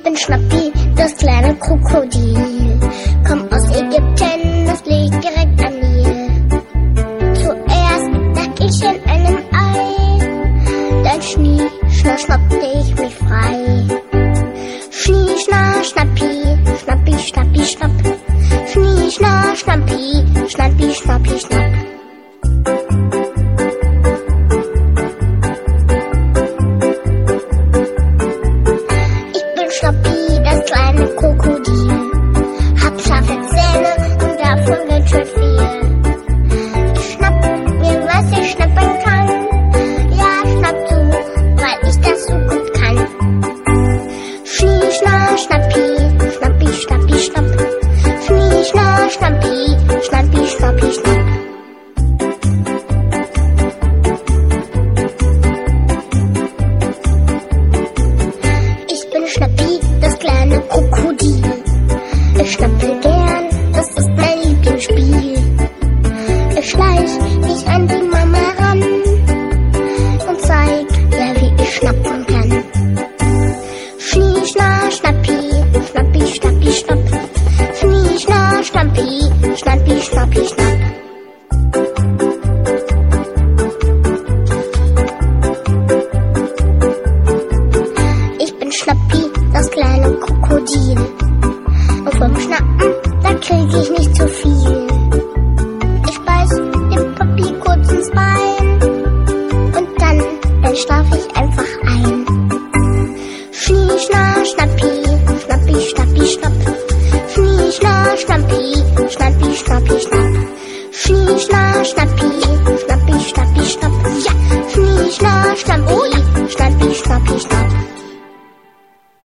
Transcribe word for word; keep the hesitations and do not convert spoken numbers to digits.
bin Schnappi, das kleine Krokodil. Komm aus Ägypten, das liegt direkt am Nil. Zuerst lag ich in einem Ei, dann schnie, schna, schnappte ich mich frei. Schnie, schna, schnappi, schnappi, schnappi, schnapp. Schnie, schna, schnappi, schnappi, schnappi, schnapp. Schnappi, das kleine Krokodil. Hab scharfe Zähne und davon ganz schön viel. Ich schnapp mir, was ich schnappen kann. Ja, schnapp zu, weil ich das so gut kann. Schnie, schna, schnappi, schnappi, schnappi, schnapp. Schnie, schna, schnappi, schnappi, schnappi, schnapp. Schnappi, das kleine Krokodil. Ich schnappe gern, das ist mein Lieblingsspiel. Ich schleich mich an die Mama ran und zeig ihr, wie ich schnappen kann. Schnie, schna, schnappi, schnappi, schnappi, schnapp. Schnie, schna, schnappi, schnappi, schnappi, schnapp. Schnappi, das kleine Krokodil. Und vom Schnappen, da krieg ich nicht zu viel. Ich beiß dem Papi kurz ins Bein und dann, dann schlaf ich einfach ein. Schnie, schna, schnappi, schnappi, schnappi, schnapp. Schnie, schna, schnappi, schnappi, schnappi, schnapp. Schnie, schna, schnappi, schnappi, schnappi, schnapp. Ja, schnie, schna, schnappi, schnappi, schnappi, schnapp.